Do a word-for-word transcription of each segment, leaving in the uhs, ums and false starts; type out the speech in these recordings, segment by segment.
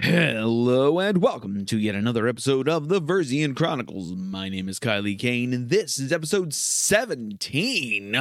Hello and welcome to yet another episode of the Versian Chronicles. My name is Kylie Kane and this is episode seventeen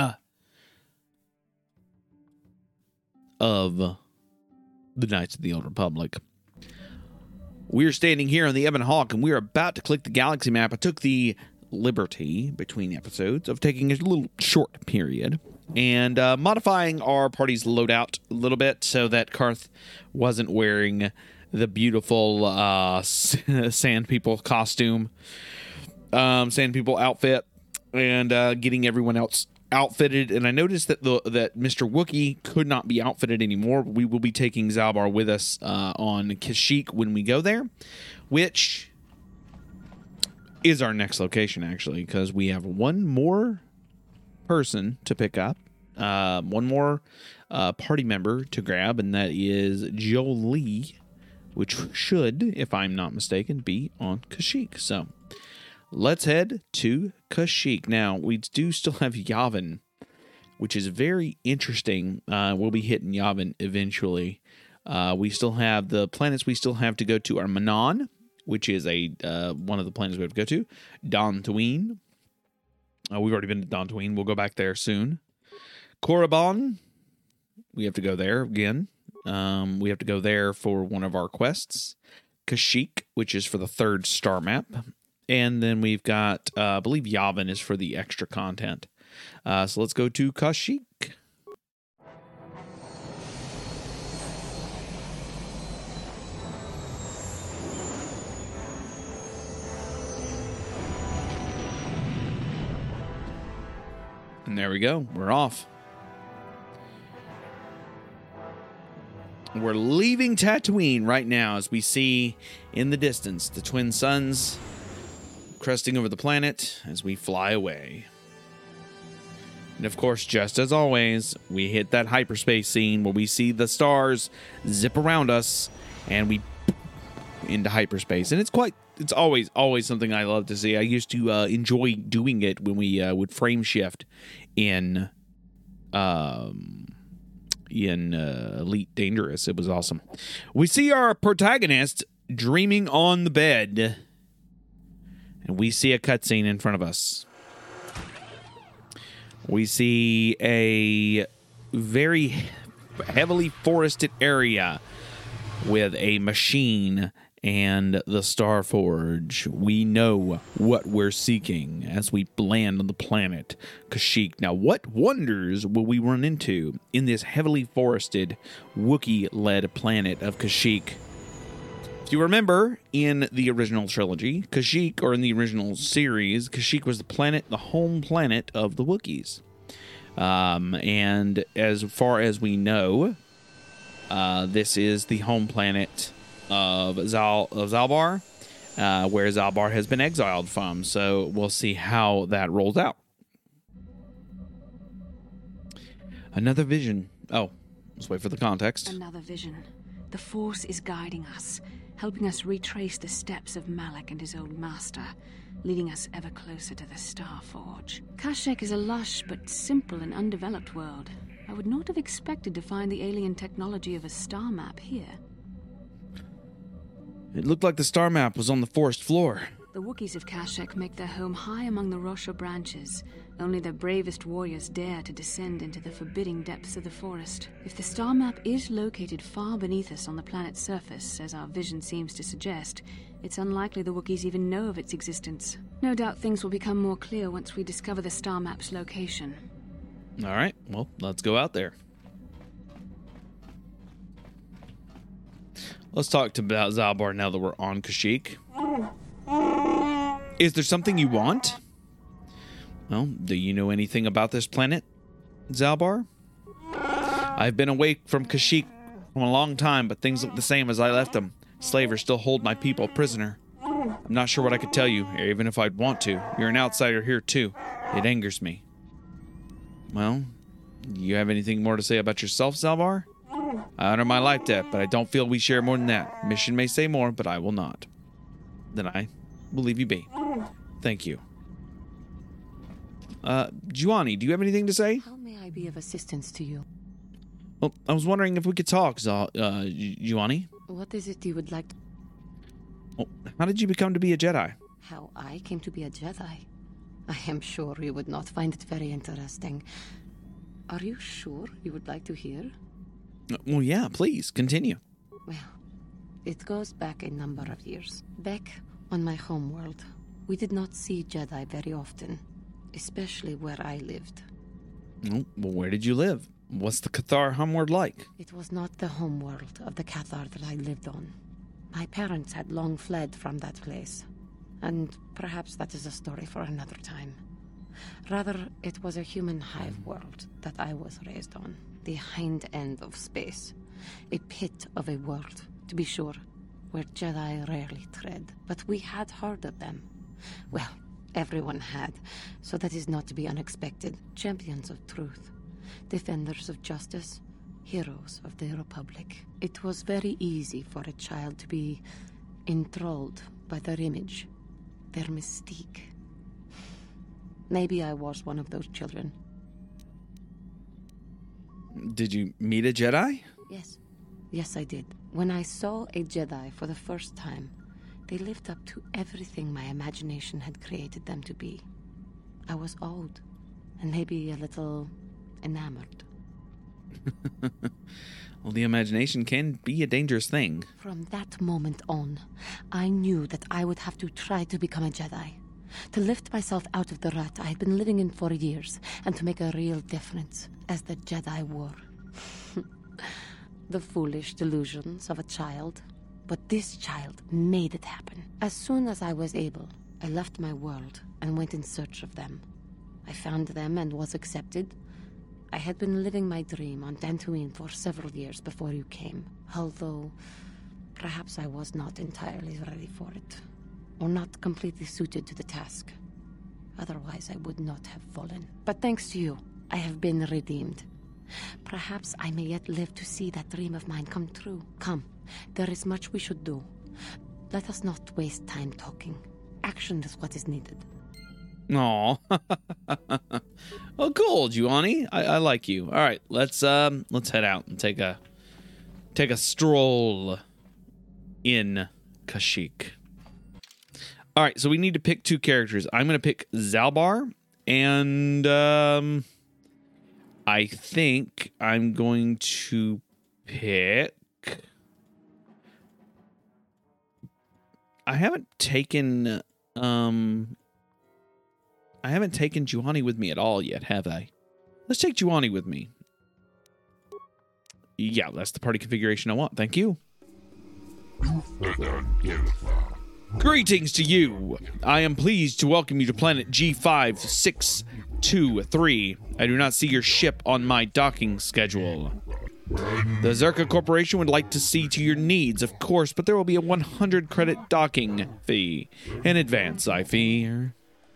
of the Knights of the Old Republic. We're standing here on the Ebon Hawk and we're about to click the galaxy map. I took the liberty between episodes of taking a little short period and uh, modifying our party's loadout a little bit so that Karth wasn't wearing the beautiful uh, Sand People costume, um, Sand People outfit, and uh, getting everyone else outfitted. And I noticed that the that Mister Wookiee could not be outfitted anymore. We will be taking Zaalbar with us uh, on Kashyyyk when we go there, which is our next location, actually, because we have one more person to pick up, uh, one more uh, party member to grab, and that is Jolee, which should, if I'm not mistaken, be on Kashyyyk. So let's head to Kashyyyk. Now, we do still have Yavin, which is very interesting. Uh, we'll be hitting Yavin eventually. Uh, we still have the planets we still have to go to are Manaan, which is a uh, one of the planets we have to go to. Dantooine. Uh, we've already been to Dantooine. We'll go back there soon. Korriban. We have to go there again. Um, we have to go there for one of our quests. Kashyyyk, which is for the third star map. And then we've got, uh, I believe Yavin is for the extra content. Uh, so let's go to Kashyyyk. And there we go. We're off. We're leaving Tatooine right now as we see in the distance the twin suns cresting over the planet as we fly away. And of course, just as always, we hit that hyperspace scene where we see the stars zip around us and we into hyperspace. And it's quite, it's always, always something I love to see. I used to uh, enjoy doing it when we uh, would frame shift in um in uh, Elite Dangerous. It was awesome. We see our protagonist dreaming on the bed, and we see a cutscene in front of us. We see a very heavily forested area with a machine and the Starforge. We know what we're seeking as we land on the planet Kashyyyk. Now, what wonders will we run into in this heavily forested, Wookiee-led planet of Kashyyyk? If you remember, in the original trilogy, Kashyyyk, or in the original series, Kashyyyk was the planet, the home planet of the Wookiees. Um, and as far as we know, uh, this is the home planet of Zal of Zaalbar, uh, where Zaalbar has been exiled from. So we'll see how that rolls out. Another vision. Oh, let's wait for the context. Another vision. The Force is guiding us, helping us retrace the steps of Malak and his old master, leading us ever closer to the Starforge. Kashyyyk is a lush but simple and undeveloped world. I would not have expected to find the alien technology of a star map here. It looked like the star map was on the forest floor. The Wookiees of Kashyyyk make their home high among the Rosha branches. Only their bravest warriors dare to descend into the forbidding depths of the forest. If the star map is located far beneath us on the planet's surface, as our vision seems to suggest, it's unlikely the Wookiees even know of its existence. No doubt things will become more clear once we discover the star map's location. All right, well, let's go out there. Let's talk to about Zaalbar now that we're on Kashyyyk. Is there something you want? Well, do you know anything about this planet, Zaalbar? I've been away from Kashyyyk for a long time, but things look the same as I left them. Slavers still hold my people prisoner. I'm not sure what I could tell you, even if I'd want to. You're an outsider here, too. It angers me. Well, do you have anything more to say about yourself, Zaalbar? I honor my life debt, but I don't feel we share more than that. Mission may say more, but I will not. Then I will leave you be. Thank you. Uh, Juani, do you have anything to say? How may be of assistance to you. Well, I was wondering if we could talk, Zal- uh, Juani. What is it you would like to... Well, how did you become to be a Jedi? How I came to be a Jedi? I am sure you would not find it very interesting. Are you sure you would like to hear? Well, yeah, please, continue. Well, it goes back a number of years. Back on my homeworld, we did not see Jedi very often, especially where I lived. Well, where did you live? What's the Cathar homeworld like? It was not the homeworld of the Cathar that I lived on. My parents had long fled from that place, and perhaps that is a story for another time. Rather, it was a human hive world that I was raised on, the hind end of space, a pit of a world, to be sure, where Jedi rarely tread, but we had heard of them. Well, everyone had, so that is not to be unexpected. Champions of truth, defenders of justice, heroes of the Republic. It was very easy for a child to be enthralled by their image, their mystique. Maybe I was one of those children. Did you meet a Jedi? Yes. Yes, I did. When I saw a Jedi for the first time, they lived up to everything my imagination had created them to be. I was awed, and maybe a little enamored. Well, the imagination can be a dangerous thing. From that moment on, I knew that I would have to try to become a Jedi. To lift myself out of the rut I had been living in for years, and to make a real difference, as the Jedi were. The foolish delusions of a child. But this child made it happen. As soon as I was able, I left my world and went in search of them. I found them and was accepted. I had been living my dream on Dantooine for several years before you came, although perhaps I was not entirely ready for it, or not completely suited to the task. Otherwise, I would not have fallen. But thanks to you, I have been redeemed. Perhaps I may yet live to see that dream of mine come true. Come, there is much we should do. Let us not waste time talking. Action is what is needed. Aw. Oh, cool, Juani. I, I like you. All right, let's um let's head out and take a take a stroll in Kashyyyk. All right, so we need to pick two characters. I'm gonna pick Zalbar, and um, I think I'm going to pick. I haven't taken um. I haven't taken Juani with me at all yet, have I? Let's take Juani with me. Yeah, that's the party configuration I want. Thank you. Greetings to you. I am pleased to welcome you to planet G five six two three. I do not see your ship on my docking schedule. The Zerka Corporation would like to see to your needs, of course, but there will be a one hundred credit docking fee. In advance, I fear.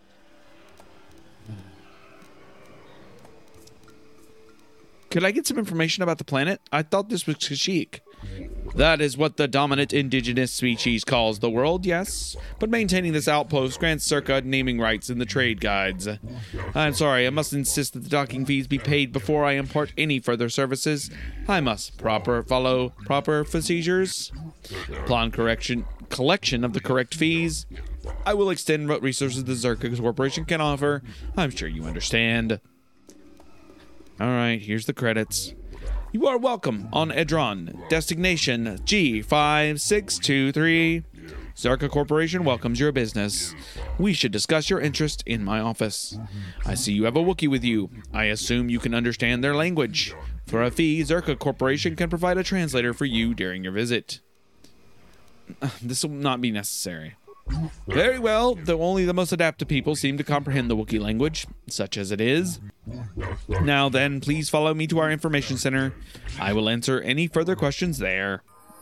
Could I get some information about the planet? I thought this was Kashyyyk. That is what the dominant indigenous species calls the world, yes. But maintaining this outpost grants Zerka naming rights in the trade guides. I'm sorry, I must insist that the docking fees be paid before I impart any further services. I must proper follow proper procedures. Upon correction, collection of the correct fees, I will extend what resources the Zerka Corporation can offer. I'm sure you understand. All right, here's the credits. You are welcome on Edron. Destination G five six two three. Zerka Corporation welcomes your business. We should discuss your interest in my office. I see you have a Wookiee with you. I assume you can understand their language. For a fee, Zerka Corporation can provide a translator for you during your visit. This will not be necessary. Very well, though only the most adapted people seem to comprehend the Wookiee language, such as it is. Now then, please follow me to our information center. I will answer any further questions there.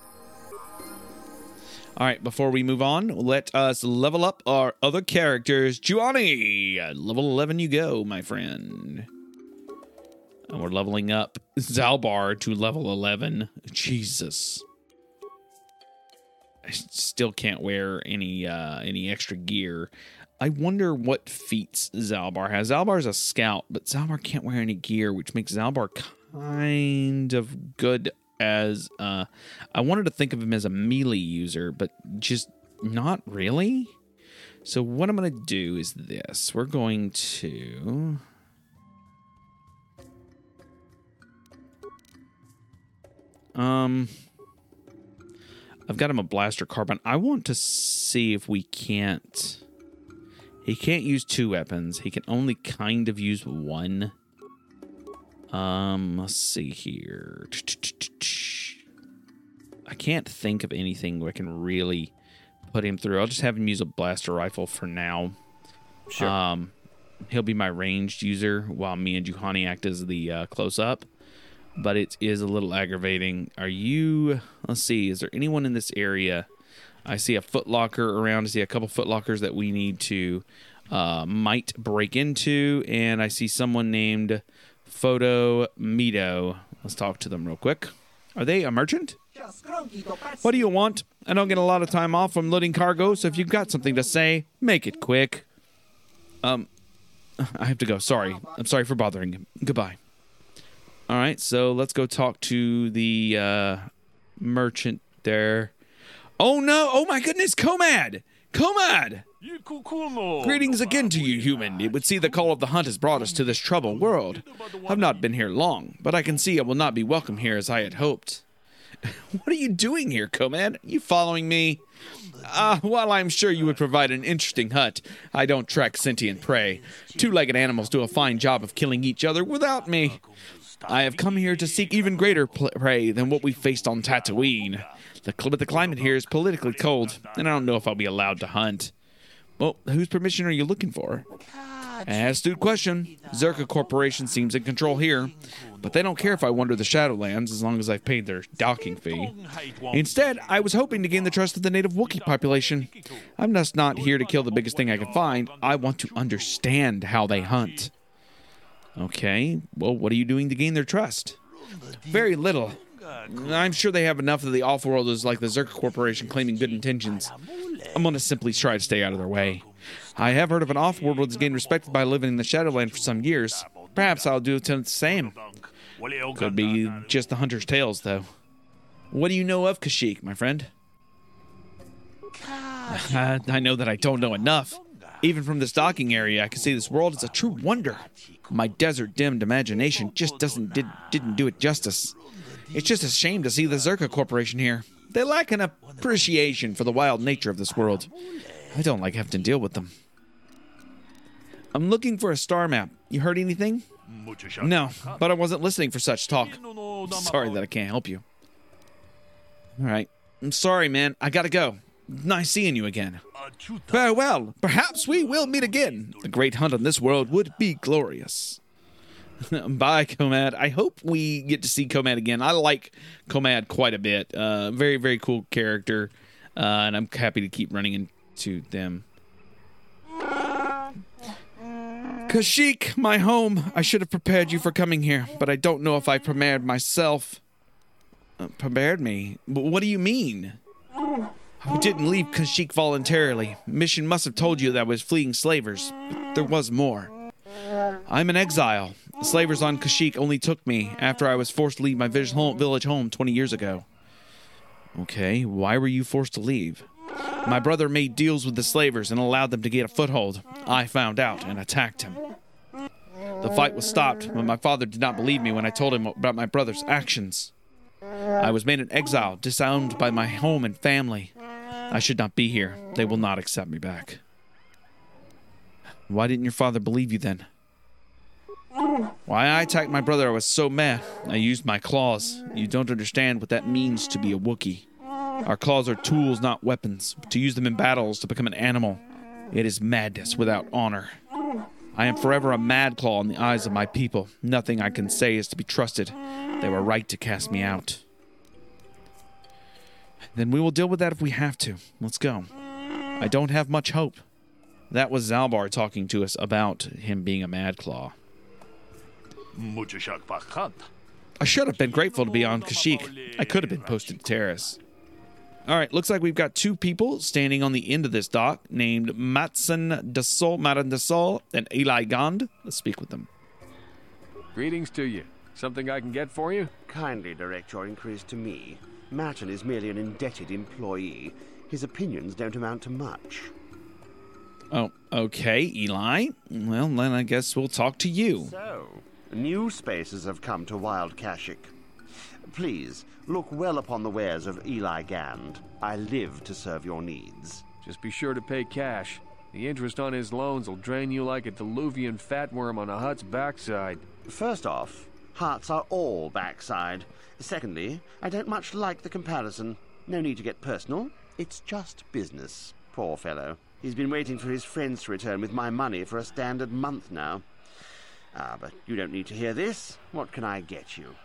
All right, before we move on, let us level up our other characters. Juani, level eleven you go, my friend. And we're leveling up Zalbar to level eleven. Jesus. I still can't wear any uh, any extra gear. I wonder what feats Zalbar has. Zalbar's a scout, but Zalbar can't wear any gear, which makes Zalbar kind of good as uh, I wanted to think of him as a melee user, but just not really. So what I'm going to do is this. We're going to... Um, I've got him a blaster carbine. I want to see if we can't... He can't use two weapons. He can only kind of use one. Um, let's see here. I can't think of anything where I can really put him through. I'll just have him use a blaster rifle for now. Sure. Um, he'll be my ranged user while me and Juhani act as the uh, close-up. But it is a little aggravating. Are you... Let's see. Is there anyone in this area? I see a footlocker around. I see a couple footlockers that we need to uh, might break into. And I see someone named Photo Mito. Let's talk to them real quick. Are they a merchant? What do you want? I don't get a lot of time off from loading cargo, so if you've got something to say, make it quick. Um, I have to go. Sorry. I'm sorry for bothering him. Goodbye. All right, so let's go talk to the uh, merchant there. Oh, no. Oh, my goodness. Comad. Comad. Greetings again to you, human. It would see the call of the hunt has brought us to this troubled world. I've not been here long, but I can see I will not be welcome here as I had hoped. What are you doing here, Comad? You following me? Uh, while I'm sure you would provide an interesting hut, I don't track sentient prey. Two-legged animals do a fine job of killing each other without me. I have come here to seek even greater prey than what we faced on Tatooine. The, but the climate here is politically cold, and I don't know if I'll be allowed to hunt. Well, whose permission are you looking for? Astute question. Zerka Corporation seems in control here, but they don't care if I wander the Shadowlands as long as I've paid their docking fee. Instead, I was hoping to gain the trust of the native Wookiee population. I'm just not here to kill the biggest thing I can find. I want to understand how they hunt. Okay, well, what are you doing to gain their trust? Very little. I'm sure they have enough of the off-worlders like the Zerka Corporation claiming good intentions. I'm going to simply try to stay out of their way. I have heard of an off-world that's gained respect by living in the Shadowland for some years. Perhaps I'll do the same. Could be just the hunter's tales, though. What do you know of Kashyyyk, my friend? Uh, I know that I don't know enough. Even from this docking area, I can see this world is a true wonder. My desert-dimmed imagination just doesn't did, didn't do it justice. It's just a shame to see the Zerka Corporation here. They lack an appreciation for the wild nature of this world. I don't like having to deal with them. I'm looking for a star map. You heard anything? No, but I wasn't listening for such talk. Sorry that I can't help you. All right. I'm sorry, man. I gotta go. Nice seeing you again. Farewell. Perhaps we will meet again. The great hunt on this world would be glorious. Bye, Comad. I hope we get to see Comad again. I like Comad quite a bit. Uh, very, very cool character. Uh, and I'm happy to keep running into them. Kashyyyk, my home. I should have prepared you for coming here, but I don't know if I prepared myself. Uh, prepared me? What do you mean? I didn't leave Kashyyyk voluntarily. Mission must have told you that I was fleeing slavers, but there was more. I'm an exile. The slavers on Kashyyyk only took me after I was forced to leave my village home twenty years ago. Okay, why were you forced to leave? My brother made deals with the slavers and allowed them to get a foothold. I found out and attacked him. The fight was stopped, but my father did not believe me when I told him about my brother's actions. I was made an exile, disowned by my home and family. I should not be here. They will not accept me back. Why didn't your father believe you then? Why I attacked my brother, I was so mad. I used my claws. You don't understand what that means to be a Wookiee. Our claws are tools, not weapons. To use them in battles, to become an animal. It is madness without honor. I am forever a mad claw in the eyes of my people. Nothing I can say is to be trusted. They were right to cast me out. Then we will deal with that if we have to. Let's go. I don't have much hope. That was Zalbar talking to us about him being a mad claw. I should have been grateful to be on Kashyyyk. I could have been posted to Taris. All right, looks like we've got two people standing on the end of this dock named Matson Dasol, Maran Dasol, and Eli Gond. Let's speak with them. Greetings to you. Something I can get for you? Kindly direct your inquiries to me. Matton is merely an indebted employee. His opinions don't amount to much. Oh, okay, Eli. Well, then I guess we'll talk to you. So, new spaces have come to Wild Kashyyyk. Please, look well upon the wares of Eli Gand. I live to serve your needs. Just be sure to pay cash. The interest on his loans will drain you like a diluvian fatworm on a hut's backside. First off, huts are all backside. Secondly, I don't much like the comparison. No need to get personal. It's just business. Poor fellow. He's been waiting for his friends to return with my money for a standard month now. Ah, but you don't need to hear this. What can I get you?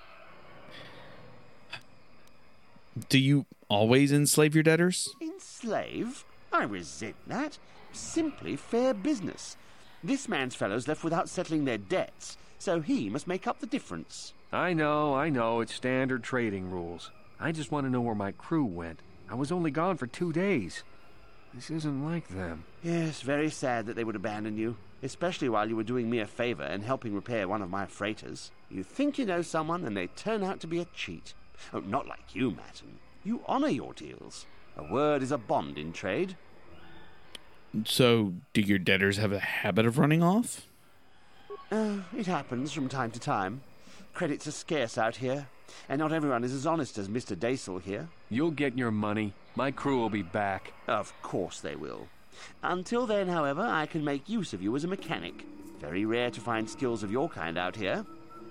Do you always enslave your debtors? Enslave? I resent that. Simply fair business. This man's fellows left without settling their debts, so he must make up the difference. I know, I know, it's standard trading rules. I just want to know where my crew went. I was only gone for two days. This isn't like them. Yes, very sad that they would abandon you, especially while you were doing me a favor and helping repair one of my freighters. You think you know someone, and they turn out to be a cheat. Oh, not like you, Matton. You honor your deals. A word is a bond in trade. So, do your debtors have a habit of running off? Uh, it happens from time to time. Credits are scarce out here, and not everyone is as honest as Mister Daisel here. You'll get your money. My crew will be back. Of course they will. Until then, however, I can make use of you as a mechanic. Very rare to find skills of your kind out here.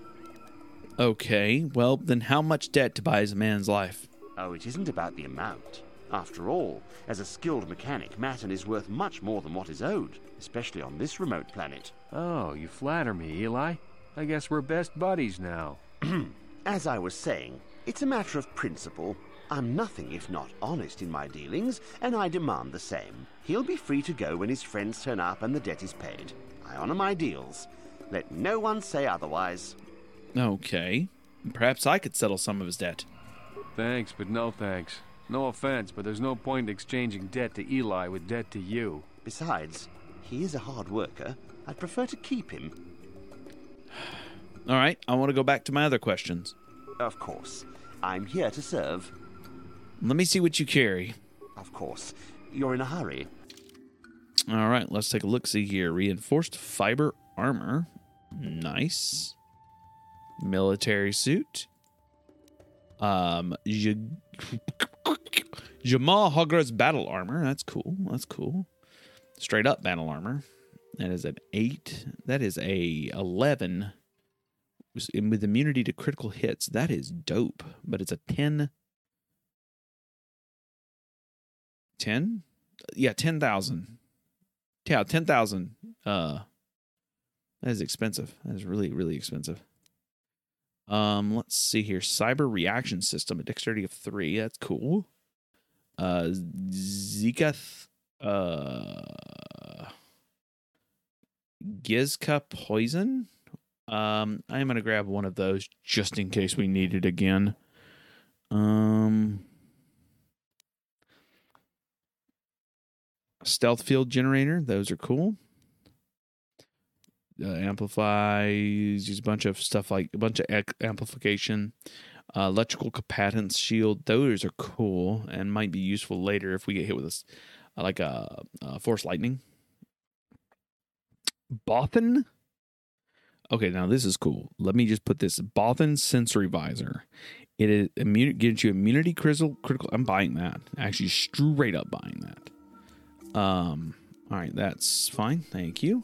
Okay, well, then how much debt to buy a man's life? Oh, it isn't about the amount. After all, as a skilled mechanic, Matton is worth much more than what is owed, especially on this remote planet. Oh, you flatter me, Eli. I guess we're best buddies now. As I was saying, it's a matter of principle. I'm nothing if not honest in my dealings, and I demand the same. He'll be free to go when his friends turn up and the debt is paid. I honor my deals. Let no one say otherwise. Okay. Perhaps I could settle some of his debt. Thanks, but no thanks. No offense, but there's no point in exchanging debt to Eli with debt to you. Besides, he is a hard worker. I'd prefer to keep him. All right, I want to go back to my other questions. Of course. I'm here to serve. Let me see what you carry. Of course. You're in a hurry. All right, let's take a look-see here. Reinforced fiber armor. Nice. Military suit. Um, J- Jamal Hagra's battle armor. That's cool. That's cool. Straight up battle armor. That is an eight. That is a eleven. With immunity to critical hits. That is dope. But it's a ten. ten? Yeah, ten thousand. Yeah, ten thousand. Uh, that is expensive. That is really, really expensive. Um, let's see here. Cyber reaction system, a dexterity of three. That's cool. Uh, Zikath, uh, Gizka poison. Um, I'm gonna grab one of those just in case we need it again. Um, stealth field generator. Those are cool. Uh, amplifies, use a bunch of stuff like a bunch of ec- amplification, uh, electrical capacitance shield. Those are cool and might be useful later if we get hit with this, uh, like a, a force lightning. Bothan. Okay, now this is cool. Let me just put this Bothan sensory visor. It is immun- gives you immunity critical. Critical. I'm buying that. Actually, straight up buying that. Um. All right, that's fine. Thank you.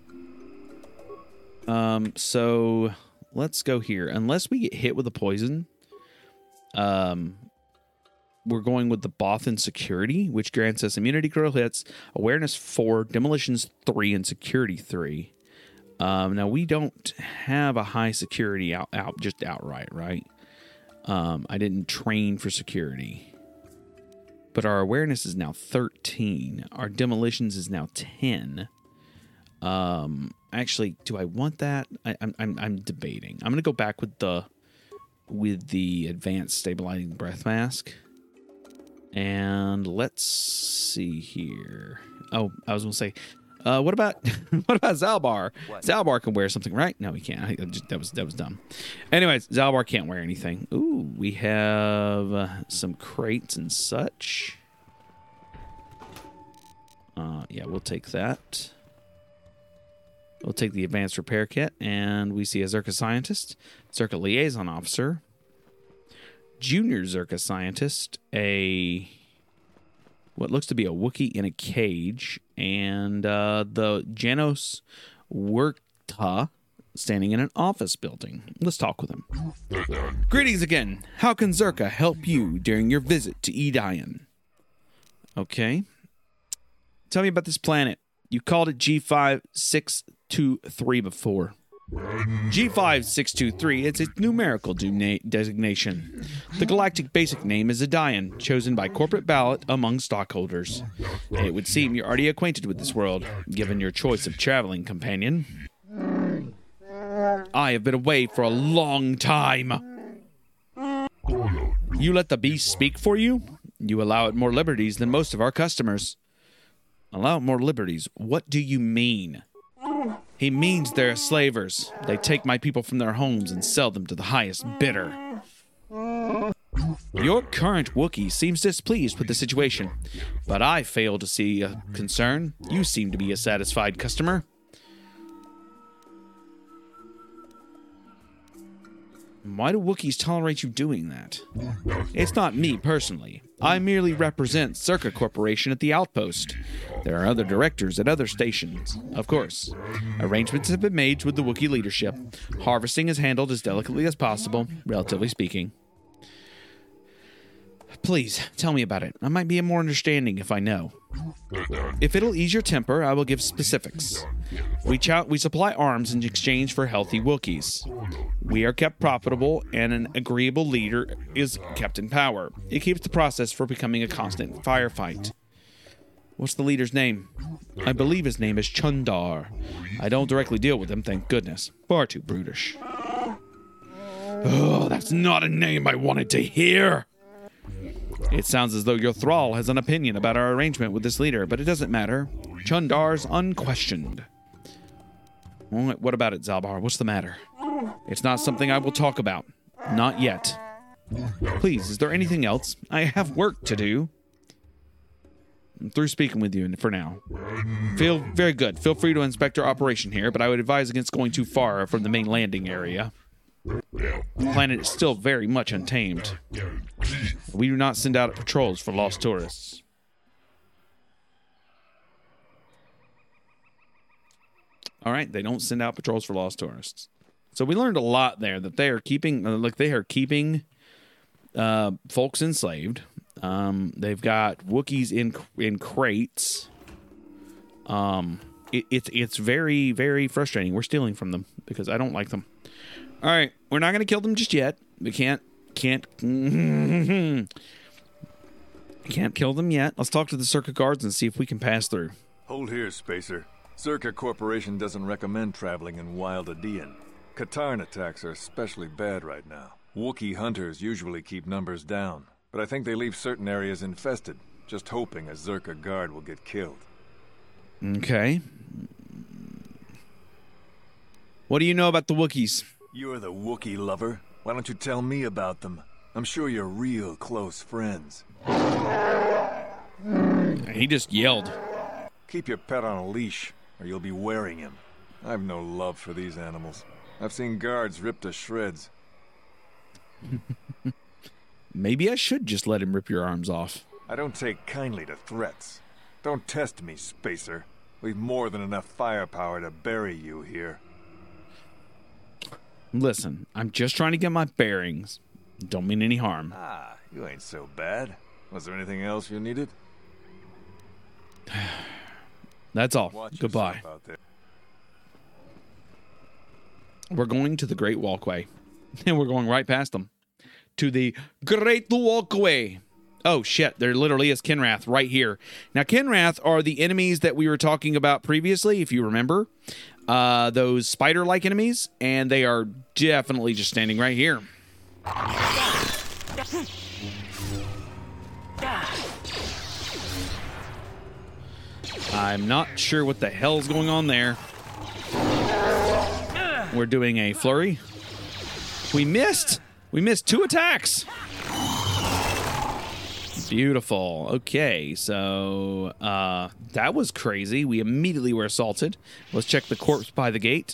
Um, so let's go here. Unless we get hit with a poison, um, we're going with the Bothan Security, which grants us immunity critical hits, awareness four, demolitions three, and security three. Um, now we don't have a high security out, out just outright, right? Um, I didn't train for security, but our awareness is now thirteen. Our demolitions is now ten. Um, actually, do I want that? I, I'm I'm I'm debating. I'm gonna go back with the with the advanced stabilizing breath mask, and let's see here. Oh, I was gonna say, Uh, what about what about Zalbar? What? Zalbar can wear something, right? No, he can't. I, just, that was that was dumb. Anyways, Zalbar can't wear anything. Ooh, we have uh, some crates and such. Uh, yeah, we'll take that. We'll take the advanced repair kit, and we see a Zerka scientist, Zerka liaison officer, junior Zerka scientist, a what looks to be a Wookiee in a cage, and uh, the Janos Werkta standing in an office building. Let's talk with him. Greetings again. How can Zerka help you during your visit to Edion? Okay. Tell me about this planet. You called it G five six two three before. G five six two three is its numerical designation. The galactic basic name is Edion, chosen by corporate ballot among stockholders. And it would seem you're already acquainted with this world, given your choice of traveling companion. I have been away for a long time. You let the beast speak for you? You allow it more liberties than most of our customers. Allow it more liberties? What do you mean? He means they're slavers. They take my people from their homes and sell them to the highest bidder. Your current Wookiee seems displeased with the situation, but I fail to see a concern. You seem to be a satisfied customer. Why do Wookiees tolerate you doing that? It's not me, personally. I merely represent Zerka Corporation at the outpost. There are other directors at other stations. Of course. Arrangements have been made with the Wookiee leadership. Harvesting is handled as delicately as possible, relatively speaking. Please, tell me about it. I might be more understanding if I know. If it'll ease your temper, I will give specifics. We, chow- we supply arms in exchange for healthy Wookiees. We are kept profitable, and an agreeable leader is kept in power. It keeps the process from becoming a constant firefight. What's the leader's name? I believe his name is Chundar. I don't directly deal with him, thank goodness. Far too brutish. Oh, that's not a name I wanted to hear. It sounds as though your thrall has an opinion about our arrangement with this leader, but it doesn't matter. Chundar's unquestioned. What about it, Zalbar? What's the matter? It's not something I will talk about. Not yet. Please, is there anything else? I have work to do. I'm through speaking with you for now. Feel very good. Feel free to inspect our operation here, but I would advise against going too far from the main landing area. The planet is still very much untamed. We do not send out patrols for lost tourists. All right, they don't send out patrols for lost tourists. So we learned a lot there, that they are keeping, uh, like they are keeping uh, folks enslaved. Um, they've got Wookiees in in crates. Um, it, it's it's very very frustrating. We're stealing from them because I don't like them. All right, we're not going to kill them just yet. We can't can't can't kill them yet. Let's talk to the Zerka guards and see if we can pass through. Hold here, Spacer. Zerka Corporation doesn't recommend traveling in Wild Edion. Katarn attacks are especially bad right now. Wookiee hunters usually keep numbers down, but I think they leave certain areas infested, just hoping a Zerka guard will get killed. Okay. What do you know about the Wookiees? You're the Wookiee lover. Why don't you tell me about them? I'm sure you're real close friends. He just yelled. Keep your pet on a leash, or you'll be wearing him. I've no love for these animals. I've seen guards ripped to shreds. Maybe I should just let him rip your arms off. I don't take kindly to threats. Don't test me, Spacer. We've more than enough firepower to bury you here. Listen, I'm just trying to get my bearings. Don't mean any harm. Ah, you ain't so bad. Was there anything else you needed? That's all. Watch Goodbye. out there. We're going to the Great Walkway. And we're going right past them. To the Great Walkway. Oh, shit. There literally is Kinrath right here. Now, Kinrath are the enemies that we were talking about previously, if you remember. Uh, those spider-like enemies. And they are definitely just standing right here. I'm not sure what the hell's going on there. We're doing a flurry. We missed. We missed two attacks. Beautiful. Okay, so uh, that was crazy. We immediately were assaulted. Let's check the corpse by the gate.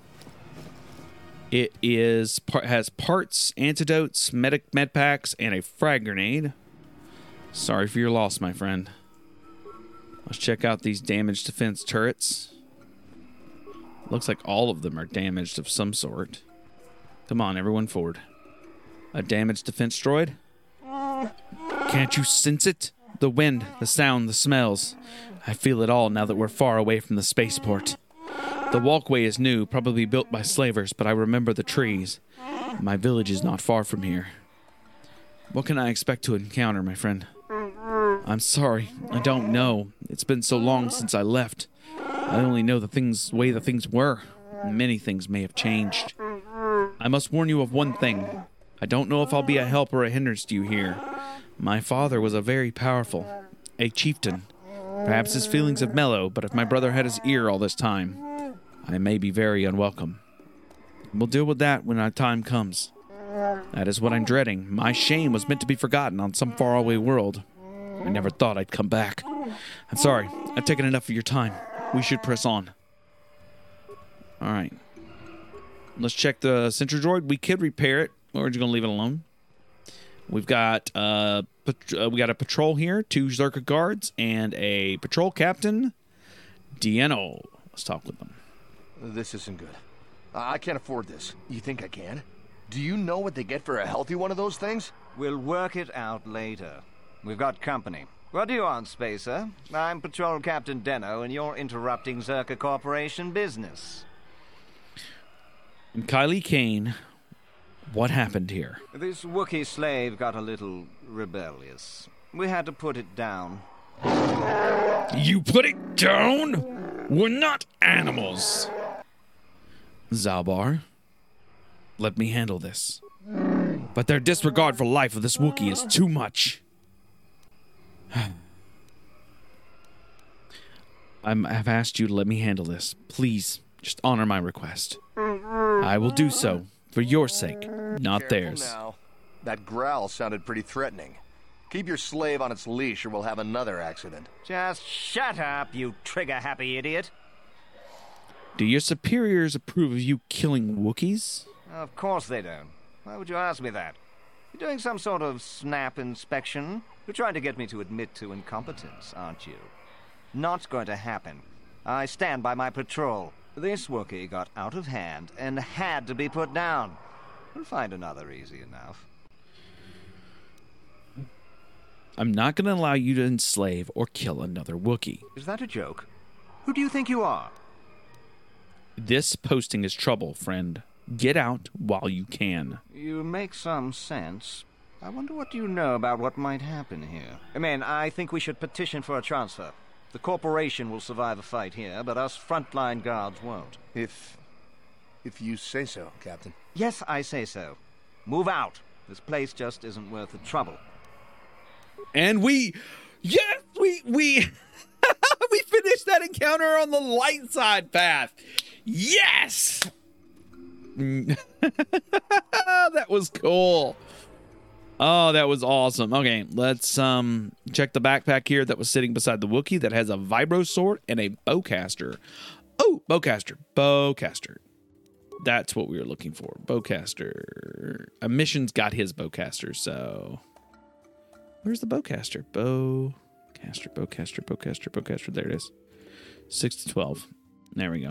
It is has parts, antidotes, medic med packs, and a frag grenade. Sorry for your loss, my friend. Let's check out these damaged defense turrets. Looks like all of them are damaged of some sort. Come on, everyone forward. A damaged defense droid? Can't you sense it? The wind, the sound, the smells. I feel it all now that we're far away from the spaceport. The walkway is new, probably built by slavers, but I remember the trees. My village is not far from here. What can I expect to encounter, my friend? I'm sorry, I don't know. It's been so long since I left. I only know the things, way the things were. Many things may have changed. I must warn you of one thing. I don't know if I'll be a help or a hindrance to you here. My father was a very powerful, a chieftain. Perhaps his feelings have mellowed, but if my brother had his ear all this time, I may be very unwelcome. We'll deal with that when our time comes. That is what I'm dreading. My shame was meant to be forgotten on some faraway world. I never thought I'd come back. I'm sorry. I've taken enough of your time. We should press on. All right. Let's check the sentry droid. We could repair it, or we're just going to leave it alone. We've got uh, pat- uh, we got a patrol here, two Zerka guards, and a patrol captain, Dieno. Let's talk with them. This isn't good. I can't afford this. You think I can? Do you know what they get for a healthy one of those things? We'll work it out later. We've got company. What do you want, Spacer? I'm Patrol Captain Deno, and you're interrupting Zerka Corporation business. And Kylie Kane, what happened here? This Wookiee slave got a little rebellious. We had to put it down. You put it down? We're not animals. Zaalbar, let me handle this. But their disregard for life of this Wookiee is too much. I'm, I've asked you to let me handle this. Please, just honor my request. I will do so, for your sake, not Careful theirs. Now. That growl sounded pretty threatening. Keep your slave on its leash or we'll have another accident. Just shut up, you trigger-happy idiot. Do your superiors approve of you killing Wookiees? Of course they don't. Why would you ask me that? You're doing some sort of snap inspection? You're trying to get me to admit to incompetence, aren't you? Not going to happen. I stand by my patrol. This Wookiee got out of hand and had to be put down. We'll find another easy enough. I'm not going to allow you to enslave or kill another Wookiee. Is that a joke? Who do you think you are? This posting is trouble, friend. Get out while you can. You make some sense. I wonder what you know about what might happen here. I mean, I think we should petition for a transfer. The corporation will survive a fight here, but us frontline guards won't. If... if you say so, Captain. Yes, I say so. Move out. This place just isn't worth the trouble. And we... Yes, we... We... we finished that encounter on the light side path. Yes! That was cool. Oh, that was awesome. Okay, let's um check the backpack here that was sitting beside the Wookiee that has a vibro sword and a bowcaster. Oh, bowcaster. Bowcaster. That's what we were looking for. Bowcaster. A mission's got his bowcaster, so... Where's the bowcaster? Bowcaster, bowcaster, bowcaster, bowcaster. There it is. six to twelve. There we go.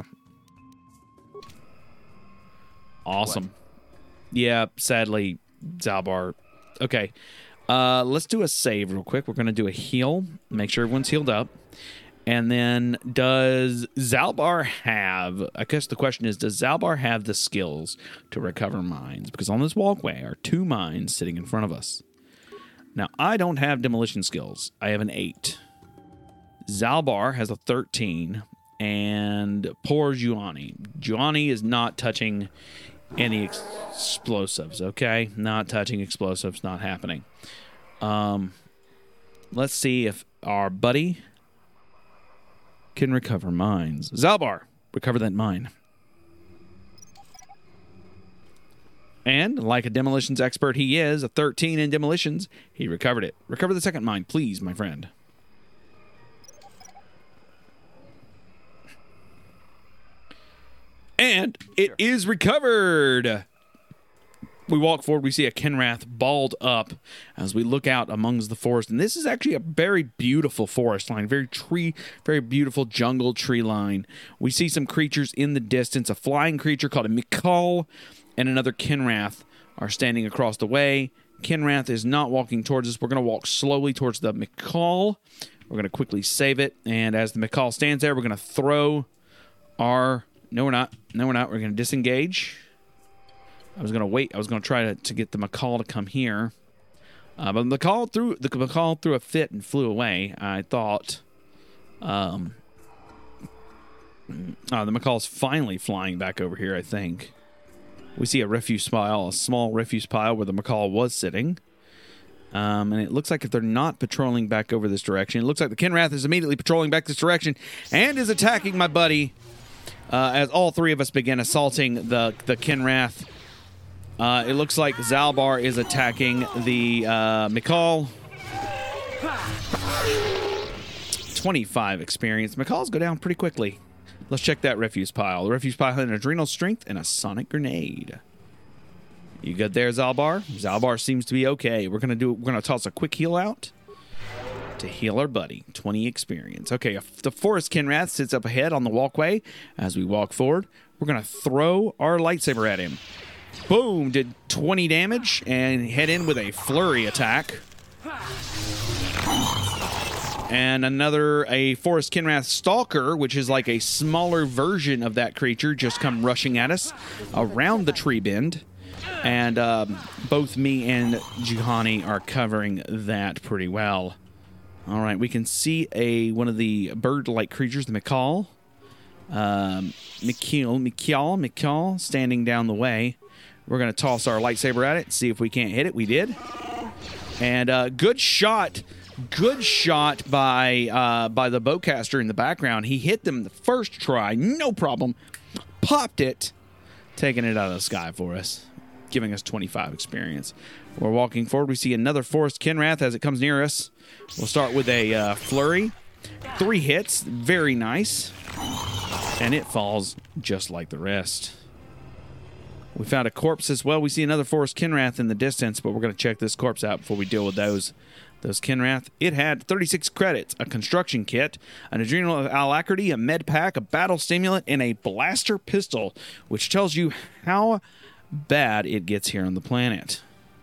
Awesome. What? Yeah, sadly, Zaalbar. Okay. Uh, let's do a save real quick. We're going to do a heal. Make sure everyone's healed up. And then does Zaalbar have... I guess the question is, does Zaalbar have the skills to recover mines? Because on this walkway are two mines sitting in front of us. Now, I don't have demolition skills. I have an eight. Zaalbar has a thirteen. And poor Juani. Juani is not touching any ex- explosives, okay? Not touching explosives, not happening. Um, let's see if our buddy can recover mines. Zalbar, recover that mine. And, like a demolitions expert he is, a thirteen in demolitions, he recovered it. Recover the second mine, please, my friend. And it is recovered. We walk forward, we see a Kenrath balled up as we look out amongst the forest. And this is actually a very beautiful forest line, very tree, very beautiful jungle tree line. We see some creatures in the distance. A flying creature called a Mikal and another Kenrath are standing across the way. Kenrath is not walking towards us. We're going to walk slowly towards the Mikal. We're going to quickly save it. And as the Mikal stands there, we're going to throw our... No, we're not. No, we're not. We're going to disengage. I was going to wait. I was going to try to, to get the Mikal to come here. Uh, but the Mikal threw, the Mikal threw a fit and flew away. I thought... Um, uh, the Mikal's finally flying back over here, I think. We see a refuse pile, a small refuse pile where the Mikal was sitting. Um, and it looks like if they're not patrolling back over this direction, it looks like the Kenrath is immediately patrolling back this direction and is attacking my buddy uh, as all three of us begin assaulting the, the Kenrath. Uh, it looks like Zalbar is attacking the uh, Mikal. twenty-five experience. Mikals go down pretty quickly. Let's check that refuse pile. The refuse pile had an adrenal strength and a sonic grenade. You good there, Zalbar? Zalbar seems to be okay. We're gonna do. We're gonna toss a quick heal out to heal our buddy. twenty experience. Okay, the forest Kenrath sits up ahead on the walkway. As we walk forward, we're gonna throw our lightsaber at him. Boom! Did twenty damage and head in with a flurry attack. And another, a Forest Kenrath Stalker, which is like a smaller version of that creature, just come rushing at us around the tree bend. And um, both me and Juhani are covering that pretty well. All right, we can see a one of the bird-like creatures, the Mikal. Um, Mikal, Mikal, Mikal, standing down the way. We're going to toss our lightsaber at it, see if we can't hit it. We did. And uh, good shot. Good shot by uh, by the bowcaster in the background. He hit them the first try, no problem. Popped it, taking it out of the sky for us, giving us twenty-five experience. We're walking forward. We see another Forest Kenrath as it comes near us. We'll start with a uh, flurry. Three hits, very nice. And it falls just like the rest. We found a corpse as well. We see another Forest Kenrath in the distance, but we're going to check this corpse out before we deal with those. Those Kenrath. It had thirty-six credits, a construction kit, an adrenal alacrity, a med pack, a battle stimulant, and a blaster pistol, which tells you how bad it gets here on the planet.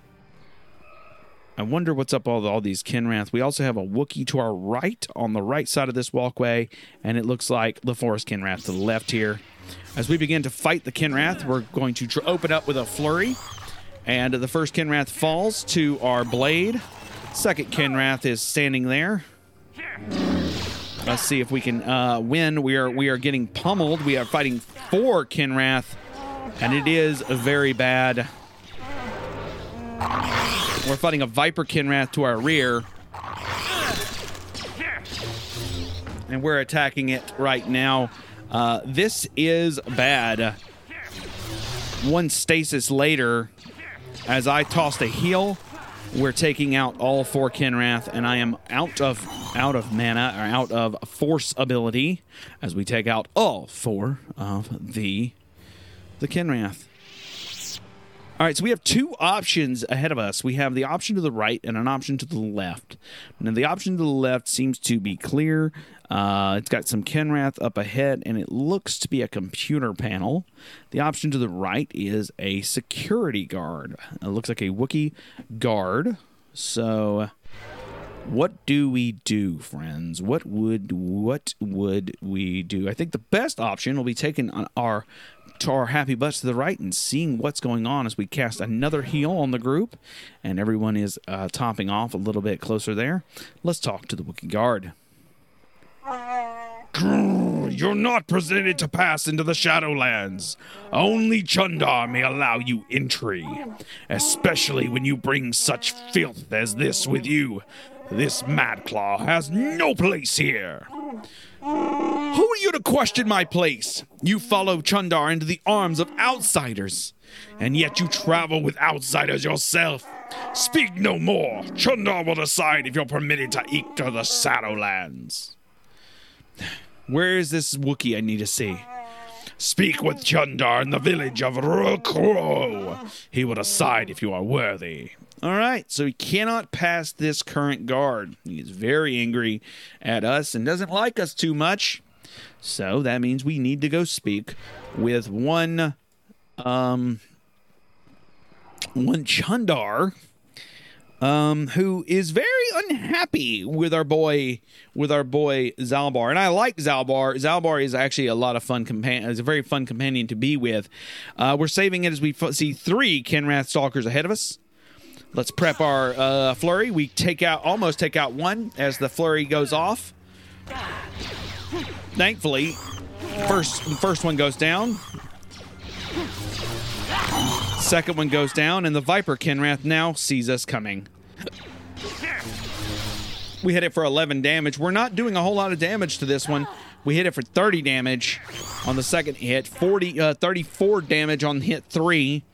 I wonder what's up all, all these Kenrath. We also have a Wookiee to our right, on the right side of this walkway, and it looks like the Forest Kenrath to the left here. As we begin to fight the Kenrath, we're going to tr- open up with a flurry, and the first Kenrath falls to our blade. Second Kenrath is standing there. Let's see if we can uh, win. We are we are getting pummeled. We are fighting four Kenrath, and it is very bad. We're fighting a Viper Kenrath to our rear, and we're attacking it right now. Uh, this is bad. One stasis later, as I tossed a heal, we're taking out all four Kenrath, and I am out of out of mana, or out of force ability, as we take out all four of the the Kenrath. All right, so we have two options ahead of us. We have the option to the right and an option to the left. Now, the option to the left seems to be clear. Uh, it's got some Kenrath up ahead, and it looks to be a computer panel. The option to the right is a security guard. It looks like a Wookiee guard. So, what do we do, friends? What would what would we do? I think the best option will be taking our to our happy butts to the right and seeing what's going on as we cast another heal on the group, and everyone is uh, topping off a little bit closer there. Let's talk to the Wookiee guard. You're not permitted to pass into the Shadowlands. Only Chundar may allow you entry, especially when you bring such filth as this with you. This Madclaw has no place here. Who are you to question my place? You follow Chundar into the arms of outsiders, and yet you travel with outsiders yourself. Speak no more. Chundar will decide if you're permitted to enter the Shadowlands. Where is this Wookiee I need to see? Speak with Chundar in the village of Rukro. He will decide if you are worthy. All right, so he cannot pass this current guard. He is very angry at us and doesn't like us too much. So that means we need to go speak with one, um, one Chundar, um, who is very unhappy with our boy, with our boy Zalbar. And I like Zalbar. Zalbar is actually a lot of fun companion. Is a very fun companion to be with. Uh, we're saving it as we f- see three Kenrath Stalkers ahead of us. Let's prep our uh, flurry. We take out, almost take out one as the flurry goes off. Thankfully, first first one goes down. Second one goes down, and the Viper Kenrath now sees us coming. We hit it for eleven damage. We're not doing a whole lot of damage to this one. We hit it for thirty damage on the second hit, forty, uh, thirty-four damage on hit three.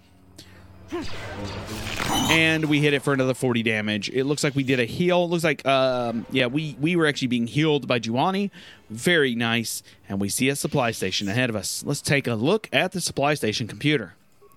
And we hit it for another forty damage. It looks like we did a heal. It looks like, um, yeah, we, we were actually being healed by Juani. Very nice. And we see a supply station ahead of us. Let's take a look at the supply station computer.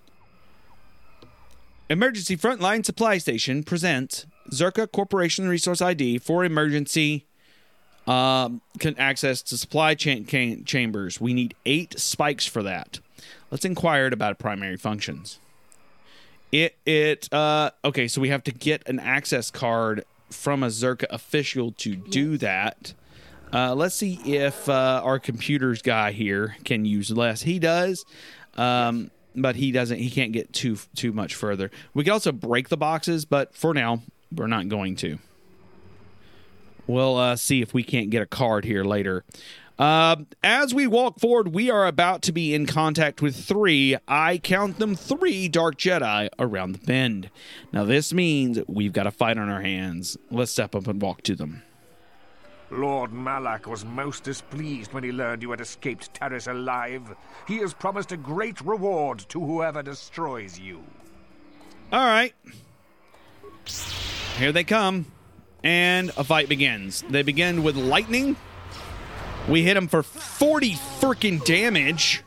Emergency Frontline Supply Station presents Zerka Corporation Resource I D for emergency um, can access to supply cha- cha- chambers. We need eight spikes for that. Let's inquire about primary functions. It, it, uh, okay, so we have to get an access card from a Zerka official to do that. Uh, let's see if uh, our computers guy here can use less. He does, um, but he doesn't, he can't get too, too much further. We can also break the boxes, but for now, we're not going to. We'll uh, see if we can't get a card here later. Uh, as we walk forward, we are about to be in contact with three, I count them three Dark Jedi around the bend. Now this means we've got a fight on our hands. Let's step up and walk to them. Lord Malak was most displeased when he learned you had escaped Taris alive. He has promised a great reward to whoever destroys you. All right. Here they come. And a fight begins. They begin with lightning. We hit him for forty freaking damage.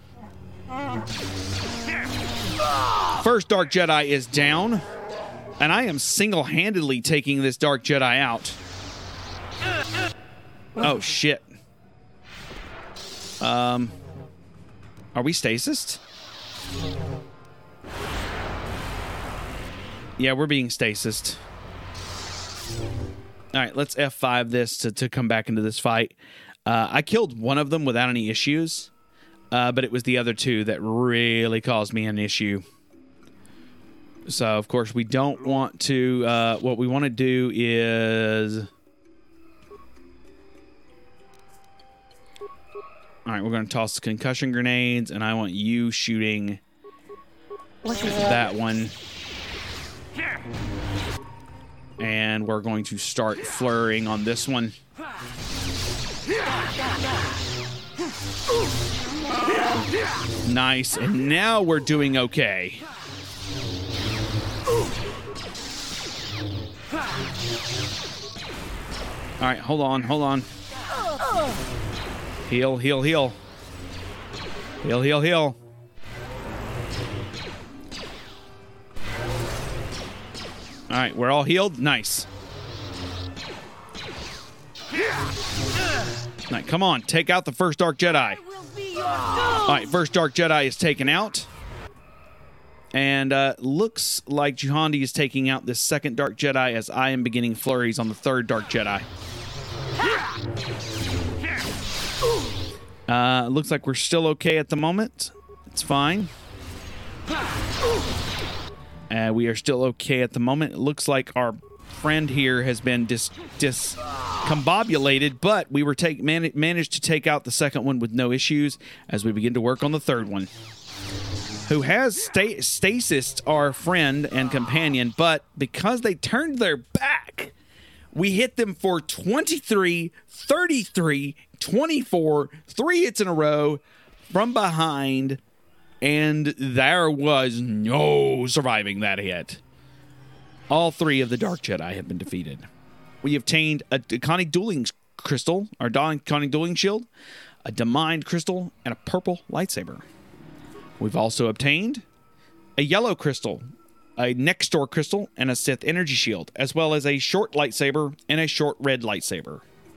First Dark Jedi is down. And I am single-handedly taking this Dark Jedi out. Oh, shit. Um, are we stasis? Yeah, we're being stasis. All right, let's F five this to, to come back into this fight. Uh, I killed one of them without any issues, uh, but it was the other two that really caused me an issue. So, of course, we don't want to... Uh, what we want to do is... All right, we're going to toss concussion grenades, and I want you shooting that one. And we're going to start flurrying on this one. Nice, and now we're doing okay. All right, hold on, hold on. Heal, heal, heal. Heal, heal, heal. All right, we're all healed. Nice. All right, come on, take out the first Dark Jedi. All right, first Dark Jedi is taken out. And uh, looks like Juhandi is taking out this second Dark Jedi as I am beginning flurries on the third Dark Jedi. Uh, looks like we're still okay at the moment. It's fine. Uh, we are still okay at the moment. It looks like our friend here has been dis, dis combobulated, but we were take man, managed to take out the second one with no issues as we begin to work on the third one, who has sta stasis our friend and companion, but because they turned their back, We hit them for twenty-three, thirty-three, twenty-four, three hits in a row from behind, and there was no surviving that hit. All three of the Dark Jedi have been defeated. We obtained a Conning Dueling Crystal, our Conning Dueling Shield, a Demind Crystal, and a purple lightsaber. We've also obtained a Yellow Crystal, a Nextor Crystal, and a Sith Energy Shield, as well as a short lightsaber and a short red lightsaber.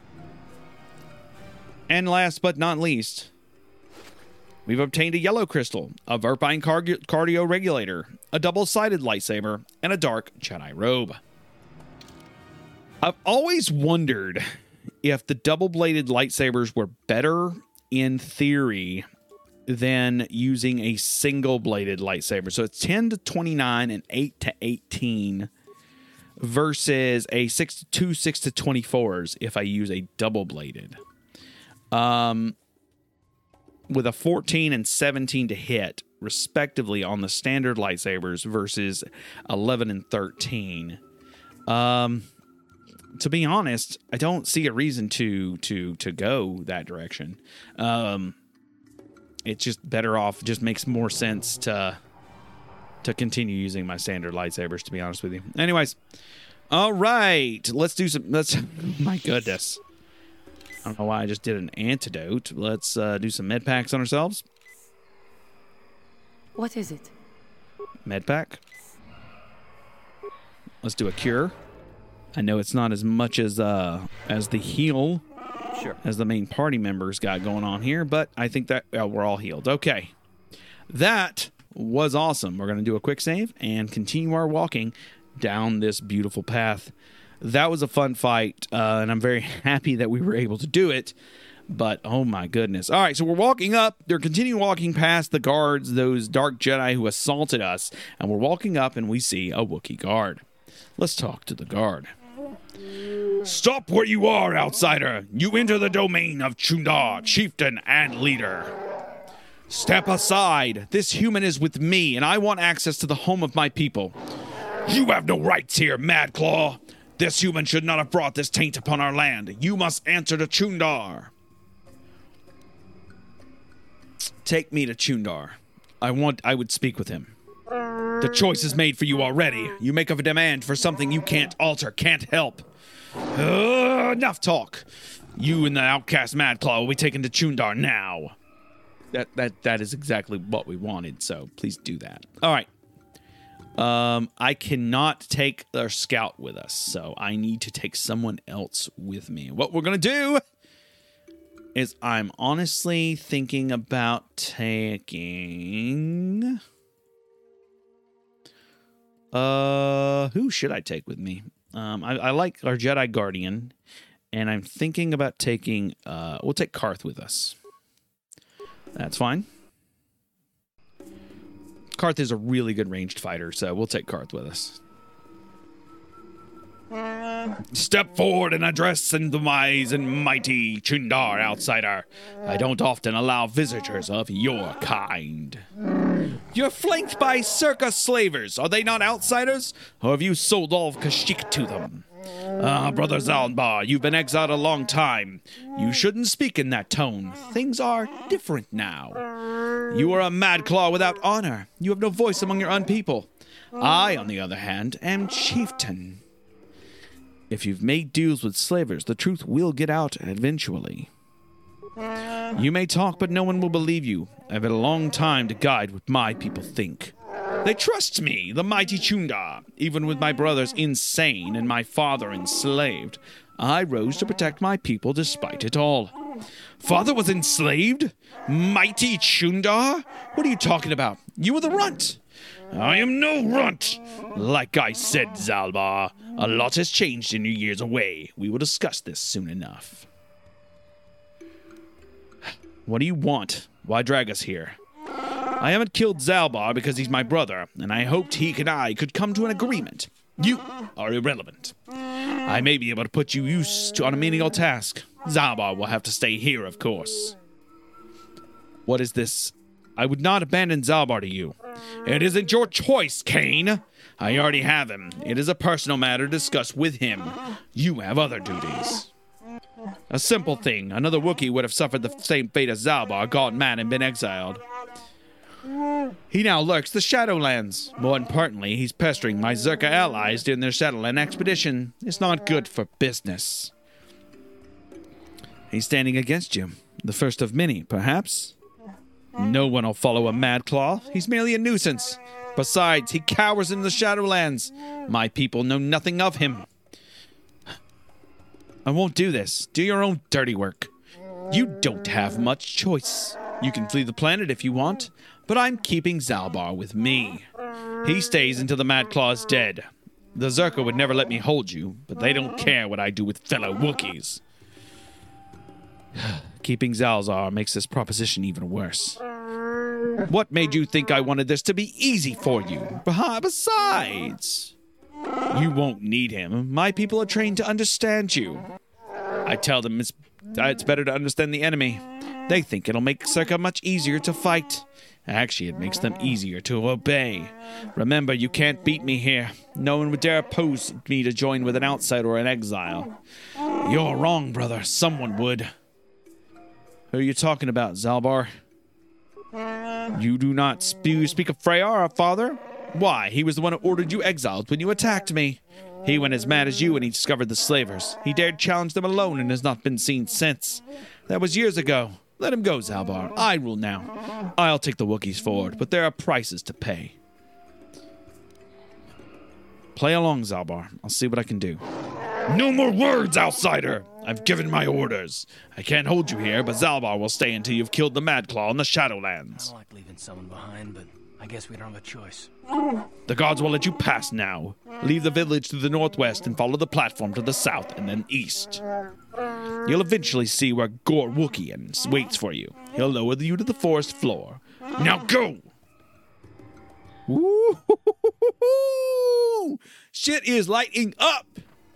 And last but not least, we've obtained a Yellow Crystal, a Verpine cardio, cardio Regulator, a double-sided lightsaber, and a Dark Jedi Robe. I've always wondered if the double-bladed lightsabers were better in theory than using a single-bladed lightsaber. So it's ten to twenty-nine and eight to eighteen versus a six to two, six to twenty-fours if I use a double-bladed. Um, with a fourteen and seventeen to hit, respectively, on the standard lightsabers versus eleven and thirteen. Um, to be honest, I don't see a reason to to to go that direction. Um, it's just better off. Just makes more sense to to continue using my standard lightsabers. To be honest with you. Anyways, all right, let's do some. Let's. My goodness. I don't know why I just did an antidote. Let's uh, do some med packs on ourselves. What is it? Med pack. Let's do a cure. I know it's not as much as uh, as the heal sure. as the main party members got going on here, but I think that uh, we're all healed. Okay. That was awesome. We're going to do a quick save and continue our walking down this beautiful path. That was a fun fight, uh, and I'm very happy that we were able to do it. But, oh my goodness. All right, so we're walking up. They're continuing walking past the guards, those Dark Jedi who assaulted us. And we're walking up, and we see a Wookiee guard. Let's talk to the guard. Stop where you are, outsider. You enter the domain of Chuundar, chieftain and leader. Step aside. This human is with me, and I want access to the home of my people. You have no rights here, Mad Claw. This human should not have brought this taint upon our land. You must answer to Chuundar. Take me to Chuundar. I want. I would speak with him. The choice is made for you already. You make a demand for something you can't alter, can't help. Uh, enough talk. You and the outcast Madclaw will be taken to Chuundar now. That that that is exactly what we wanted. So please do that. All right. Um, I cannot take our scout with us, so I need to take someone else with me. What we're going to do is I'm honestly thinking about taking... Uh, who should I take with me? Um, I, I like our Jedi Guardian, and I'm thinking about taking... Uh, we'll take Karth with us. That's fine. Karth is a really good ranged fighter, so we'll take Karth with us. Step forward and address the wise and mighty Chuundar, outsider. I don't often allow visitors of your kind. You're flanked by Circa slavers. Are they not outsiders? Or have you sold all of Kashyyyk to them? Ah, Brother Zalbar, you've been exiled a long time. You shouldn't speak in that tone. Things are different now. You are a Madclaw without honor. You have no voice among your own people. I, on the other hand, am chieftain. If you've made deals with slavers, the truth will get out eventually. You may talk, but no one will believe you. I've had a long time to guide what my people think. They trust me, the mighty Chuundar. Even with my brothers insane and my father enslaved, I rose to protect my people despite it all. Father was enslaved? Mighty Chuundar? What are you talking about? You were the runt. I am no runt. Like I said, Zalbar, a lot has changed in your years away. We will discuss this soon enough. What do you want? Why drag us here? I haven't killed Zalbar because he's my brother, and I hoped he and I could come to an agreement. You are irrelevant. I may be able to put you used to on a menial task. Zalbar will have to stay here, of course. What is this? I would not abandon Zalbar to you. It isn't your choice, Kane. I already have him. It is a personal matter discussed with him. You have other duties. A simple thing. Another Wookiee would have suffered the same fate as Zalbar, gone mad and been exiled. He now lurks the Shadowlands. More importantly, he's pestering my Zerka allies during their Shadowland expedition. It's not good for business. He's standing against you. The first of many, perhaps? No one will follow a Madclaw. He's merely a nuisance. Besides, he cowers in the Shadowlands. My people know nothing of him. I won't do this. Do your own dirty work. You don't have much choice. You can flee the planet if you want, but I'm keeping Zalbar with me. He stays until the Madclaw is dead. The Zerka would never let me hold you, but they don't care what I do with fellow Wookiees. Keeping Zalzar makes this proposition even worse. What made you think I wanted this to be easy for you? Besides, you won't need him. My people are trained to understand you. I tell them it's, it's better to understand the enemy. They think it'll make Zerka much easier to fight. Actually, it makes them easier to obey. Remember, you can't beat me here. No one would dare oppose me to join with an outsider or an exile. You're wrong, brother. Someone would. Who are you talking about, Zalbar? You do not sp- speak of Freyr, father? Why, he was the one who ordered you exiled when you attacked me. He went as mad as you when he discovered the slavers. He dared challenge them alone and has not been seen since. That was years ago. Let him go, Zalbar. I rule now. I'll take the Wookiees forward, but there are prices to pay. Play along, Zalbar. I'll see what I can do. No more words, outsider! I've given my orders. I can't hold you here, but Zalbar will stay until you've killed the Madclaw in the Shadowlands. I don't like leaving someone behind, but I guess we don't have a choice. The gods will let you pass now. Leave the village to the northwest and follow the platform to the south and then east. You'll eventually see where Gore Wookiee waits for you. He'll lower you to the forest floor. Now go! Woo! Shit is lighting up!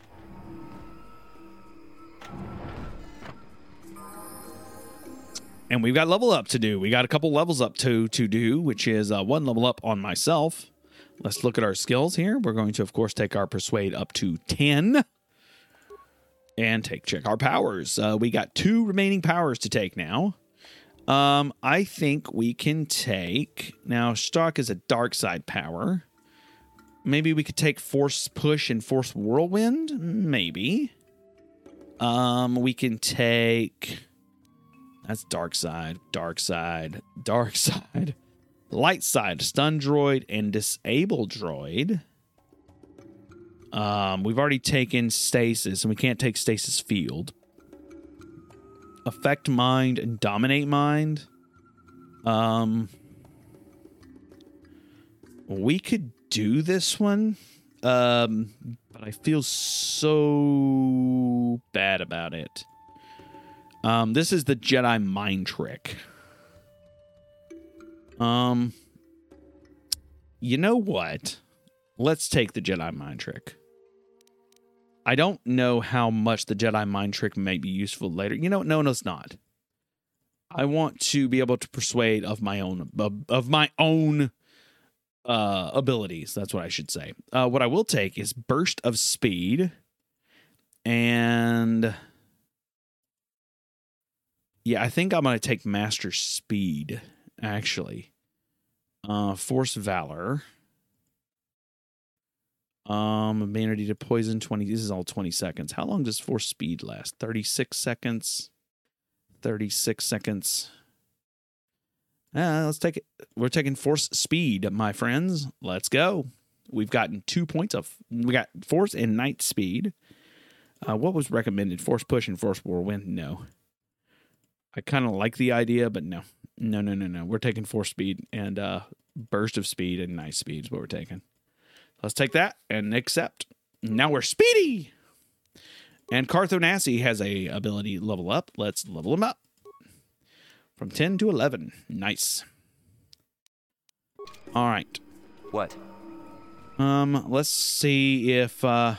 And we've got level up to do. We got a couple levels up to, to do, which is uh, one level up on myself. Let's look at our skills here. We're going to, of course, take our Persuade up to ten. And take check our powers. Uh, we got two remaining powers to take now. Um, I think we can take... Now, Stark is a dark side power. Maybe we could take Force Push and Force Whirlwind? Maybe. Um, we can take... That's dark side, dark side, dark side. Light side, stun droid and disable droid. Um, we've already taken stasis, and we can't take stasis field. Affect mind and dominate mind. Um, we could do this one, um, but I feel so bad about it. Um, this is the Jedi mind trick. Um, you know what? Let's take the Jedi mind trick. I don't know how much the Jedi mind trick may be useful later. You know, no, no, it's not. I want to be able to persuade of my own of, of my own uh, abilities. That's what I should say. Uh, what I will take is burst of speed, and yeah, I think I'm going to take master speed. Actually, uh, force valor. Um, amenity to poison, twenty. This is all twenty seconds. How long does force speed last? thirty-six seconds. thirty-six seconds. Uh, let's take it. We're taking force speed, my friends. Let's go. We've gotten two points of. We got force and night speed. Uh, what was recommended? Force push and force whirlwind? No. I kind of like the idea, but no. No, no, no, no. We're taking force speed and uh, burst of speed and night speed is what we're taking. Let's take that and accept. Now we're speedy. And Cartho Nassi has a ability level up. Let's level him up. From ten to eleven. Nice. All right. What? Um, let's see if... Uh...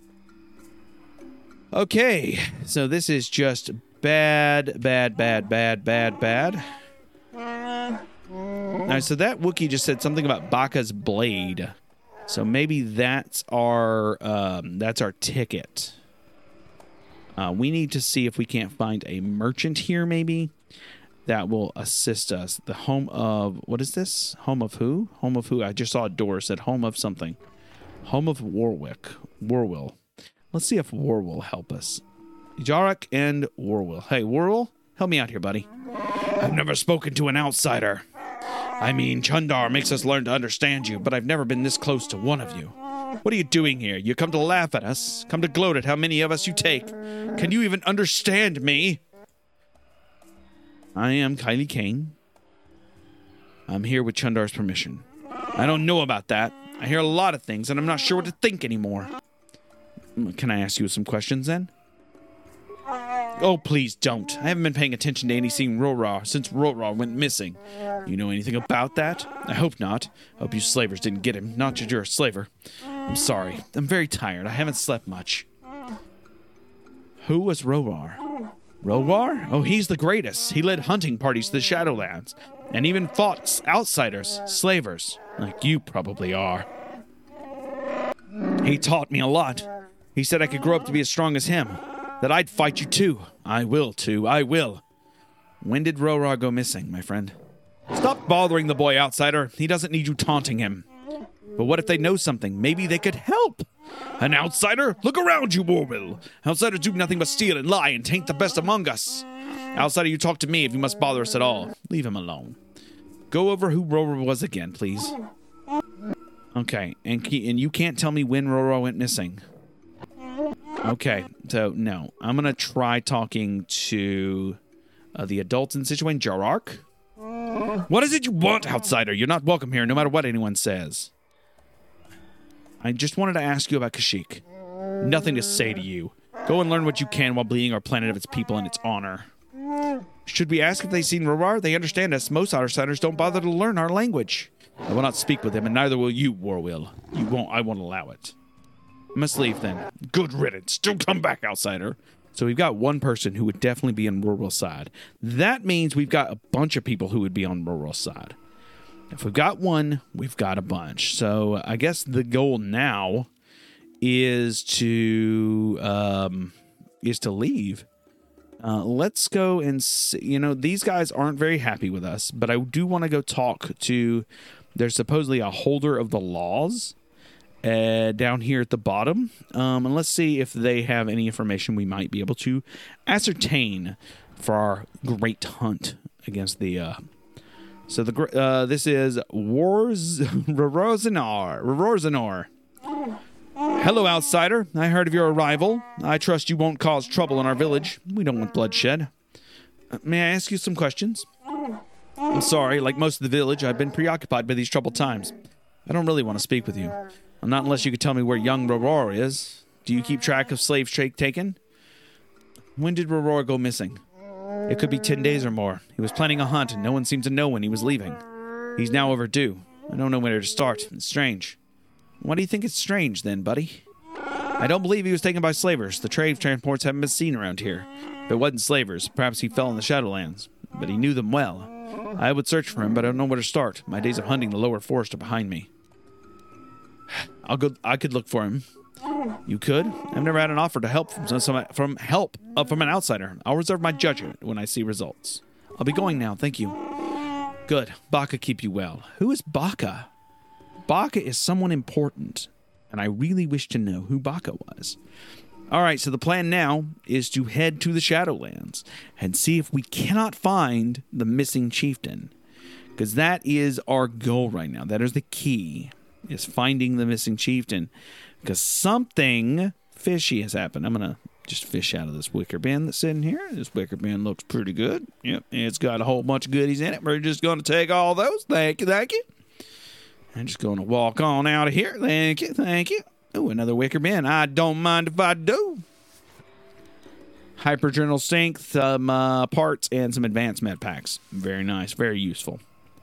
Okay. So this is just bad, bad, bad, bad, bad, bad. All right, so that Wookiee just said something about Baka's blade. So maybe that's our um, that's our ticket. Uh, we need to see if we can't find a merchant here, maybe, that will assist us. The home of, what is this? Home of who? Home of who? I just saw a door said home of something. Home of Warwick. Warwill. Let's see if War will help us. Jarak and Warwill. Hey, Warwill, help me out here, buddy. I've never spoken to an outsider. I mean, Chundar makes us learn to understand you, but I've never been this close to one of you. What are you doing here? You come to laugh at us? Come to gloat at how many of us you take? Can you even understand me? I am Kylie Kane. I'm here with Chundar's permission. I don't know about that. I hear a lot of things, and I'm not sure what to think anymore. Can I ask you some questions, then? Oh, please don't. I haven't been paying attention to any scene Rorah since Rorah went missing. You know anything about that? I hope not. I hope you slavers didn't get him. Not that you're a slaver. I'm sorry. I'm very tired. I haven't slept much. Who was Rorah? Rorah? Oh, he's the greatest. He led hunting parties to the Shadowlands, and even fought outsiders, slavers, like you probably are. He taught me a lot. He said I could grow up to be as strong as him, that I'd fight you too. I will too. I will. When did Rorah go missing, my friend? Stop bothering the boy, outsider. He doesn't need you taunting him. But what if they know something? Maybe they could help. An outsider? Look around you, Warwill. Outsiders do nothing but steal and lie and taint the best among us. Outsider, you talk to me if you must bother us at all. Leave him alone. Go over who Rorah was again, please. Okay, and, and you can't tell me when Rorah went missing. Okay, so no. I'm going to try talking to uh, the adults in the situation. Jarak? What is it you want, outsider? You're not welcome here, no matter what anyone says. I just wanted to ask you about Kashyyyk. Nothing to say to you. Go and learn what you can while bleeding our planet of its people and its honor. Should we ask if they've seen Rorah? They understand us. Most outsiders don't bother to learn our language. I will not speak with them, and neither will you, Warwill. You won't. I won't allow it. I must leave then. Good riddance. Don't come back, outsider. So we've got one person who would definitely be on Rorwell's side. That means we've got a bunch of people who would be on Rorwell's side. If we've got one, we've got a bunch. So I guess the goal now is to um, is to leave. Uh, let's go and see. You know, these guys aren't very happy with us, but I do want to go talk to. There's supposedly a holder of the laws uh, down here at the bottom, um, and let's see if they have any information we might be able to ascertain for our great hunt against the. Uh, so the uh, this is Wars Rorozanar Rorozanar. Hello, outsider. I heard of your arrival. I trust you won't cause trouble in our village. We don't want bloodshed. Uh, may I ask you some questions? I'm sorry, like most of the village, I've been preoccupied by these troubled times. I don't really want to speak with you. Not unless you could tell me where young Rorah is. Do you keep track of slaves taken? When did Rorah go missing? It could be ten days or more. He was planning a hunt, and no one seemed to know when he was leaving. He's now overdue. I don't know where to start. It's strange. Why do you think it's strange, then, buddy? I don't believe he was taken by slavers. The trade transports haven't been seen around here. If it wasn't slavers, perhaps he fell in the Shadowlands. But he knew them well. I would search for him, but I don't know where to start. My days of hunting the lower forest are behind me. I'll go. I could look for him. You could? I've never had an offer to help from some, from help uh, from an outsider. I'll reserve my judgment when I see results. I'll be going now. Thank you. Good. Baka keep you well. Who is Baka? Baka is someone important, and I really wish to know who Baka was. All right, so the plan now is to head to the Shadowlands and see if we cannot find the missing chieftain, because that is our goal right now. That is the key, is finding the missing chieftain, because something fishy has happened. I'm going to just fish out of this wicker bin that's sitting here. This wicker bin looks pretty good. Yep, it's got a whole bunch of goodies in it. We're just going to take all those. Thank you, thank you. I'm just going to walk on out of here. Thank you, thank you. Oh, another wicker bin. I don't mind if I do. Hyperjournal strength, some uh, parts, and some advanced med packs. Very nice, very useful.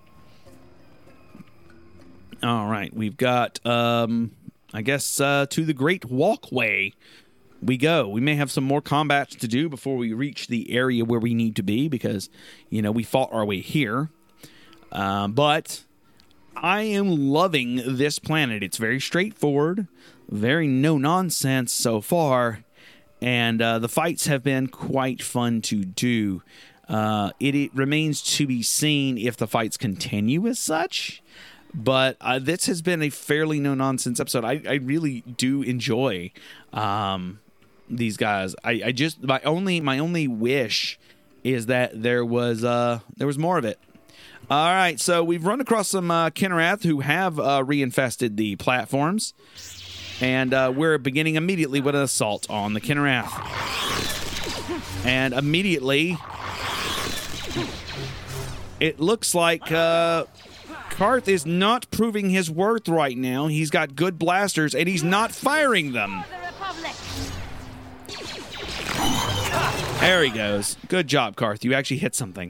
All right, we've got, um, I guess, uh, to the Great Walkway we go. We may have some more combats to do before we reach the area where we need to be because, you know, we fought our way here. Um, but I am loving this planet. It's very straightforward, very no-nonsense so far, and uh, the fights have been quite fun to do. Uh, it, it remains to be seen if the fights continue as such, but uh, this has been a fairly no-nonsense episode. I, I really do enjoy um, these guys. I, I just my only my only wish is that there was uh, there was more of it. All right, so we've run across some uh, Kynarath who have uh, reinfested the platforms, and uh, we're beginning immediately with an assault on the Kynarath. And immediately, it looks like uh, Carth is not proving his worth right now. He's got good blasters, and he's not firing them. There he goes. Good job, Carth. You actually hit something.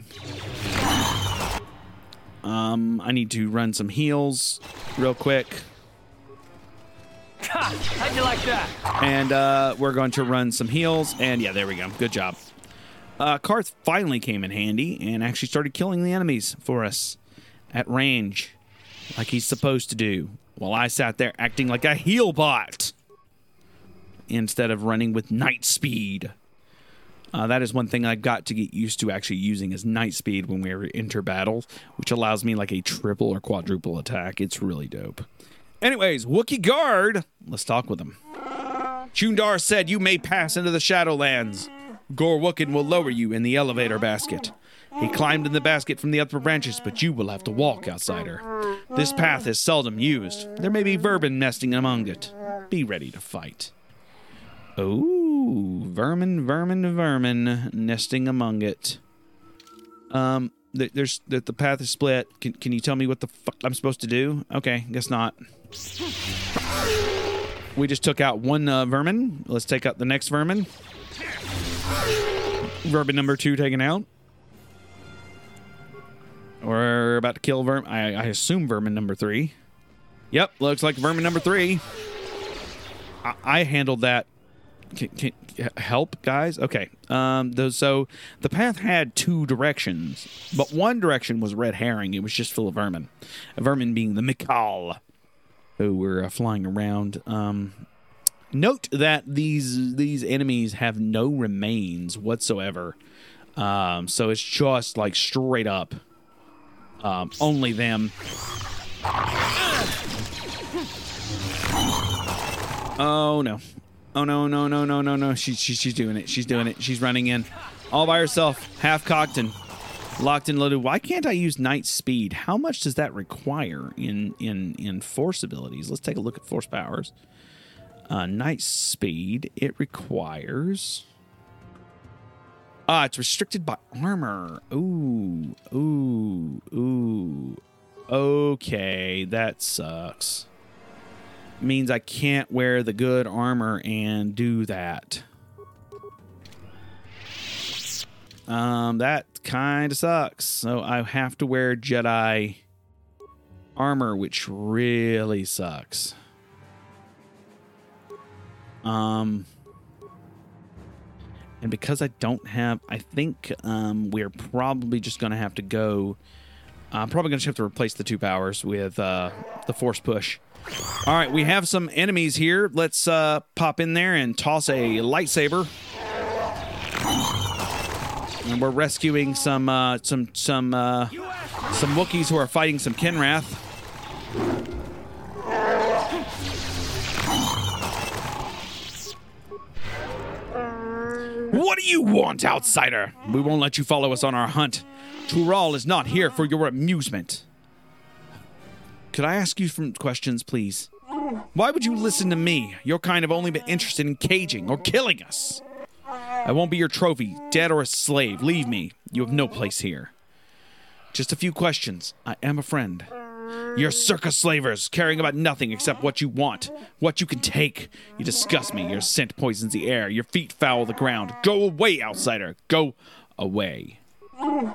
Um, I need to run some heals real quick. How'd you like that? And uh, we're going to run some heals. And yeah, there we go. Good job. Uh, Carth finally came in handy and actually started killing the enemies for us at range, like he's supposed to do, while I sat there acting like a heal bot instead of running with night speed. Uh, that is one thing I've got to get used to actually using is night speed when we enter battles, which allows me like a triple or quadruple attack. It's really dope. Anyways, Wookiee Guard. Let's talk with him. Chundar said you may pass into the Shadowlands. Gorwookin will lower you in the elevator basket. He climbed in the basket from the upper branches, but you will have to walk, outsider. This path is seldom used. There may be vermin nesting among it. Be ready to fight. Oh, vermin, vermin, vermin nesting among it. Um, th- there's the, the path is split. Can can you tell me what the fuck I'm supposed to do? Okay, guess not. We just took out one uh, vermin. Let's take out the next vermin. Vermin number two taken out. We're about to kill vermin. I, I assume vermin number three. Yep, looks like vermin number three. I, I handled that. Can, can help, guys? Okay. Um. Those. So the path had two directions, but one direction was red herring. It was just full of vermin. A vermin being the Mikal, who were uh, flying around. Um. Note that these these enemies have no remains whatsoever. Um. So it's just like straight up. Um. Only them. Oh no. Oh, no, no, no, no, no, no. She's, she's, she's doing it. She's doing it. She's running in. All by herself. Half-cocked and locked and loaded. Why can't I use night speed? How much does that require in, in, in force abilities? Let's take a look at force powers. Uh, night speed. It requires... Ah, it's restricted by armor. Ooh. Ooh. Ooh. Okay. That sucks. Means I can't wear the good armor and do that. Um, that kind of sucks. So I have to wear Jedi armor, which really sucks. Um, and because I don't have, I think um, we're probably just going to have to go. I'm probably going to have to replace the two powers with uh, the force push. All right, we have some enemies here. Let's uh, pop in there and toss a lightsaber. And we're rescuing some uh, some some uh, some Wookiees who are fighting some Kynarath. What do you want, outsider? We won't let you follow us on our hunt. Tural is not here for your amusement. Could I ask you some questions, please? Why would you listen to me? Your kind have only been interested in caging or killing us. I won't be your trophy, dead or a slave. Leave me. You have no place here. Just a few questions. I am a friend. You're circus slavers, caring about nothing except what you want, what you can take. You disgust me. Your scent poisons the air. Your feet foul the ground. Go away, outsider. Go away. All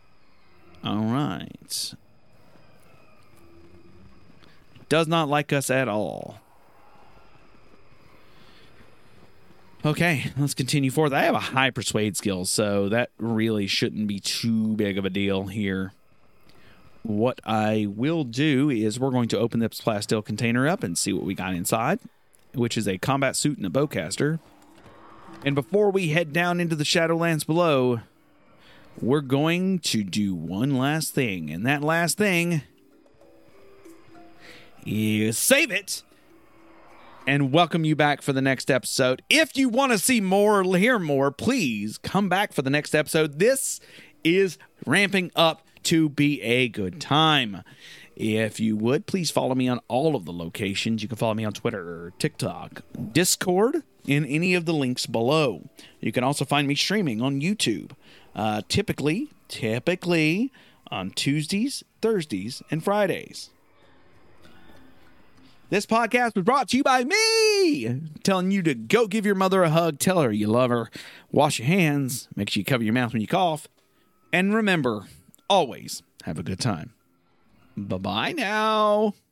right. Does not like us at all. Okay, let's continue forth. I have a high persuade skill, so that really shouldn't be too big of a deal here. what I will do is we're going to open this plasteel container up and see what we got inside, which is a combat suit and a bowcaster. And before we head down into the Shadowlands below, we're going to do one last thing. And that last thing is save it and welcome you back for the next episode. If you want to see more or hear more, please come back for the next episode. This is ramping up to be a good time. If you would, please follow me on all of the locations. You can follow me on Twitter, TikTok, Discord, in any of the links below. You can also find me streaming on YouTube, uh, typically, typically on Tuesdays, Thursdays, and Fridays. This podcast was brought to you by me, telling you to go give your mother a hug, tell her you love her, wash your hands, make sure you cover your mouth when you cough, and remember, always have a good time. Bye-bye now.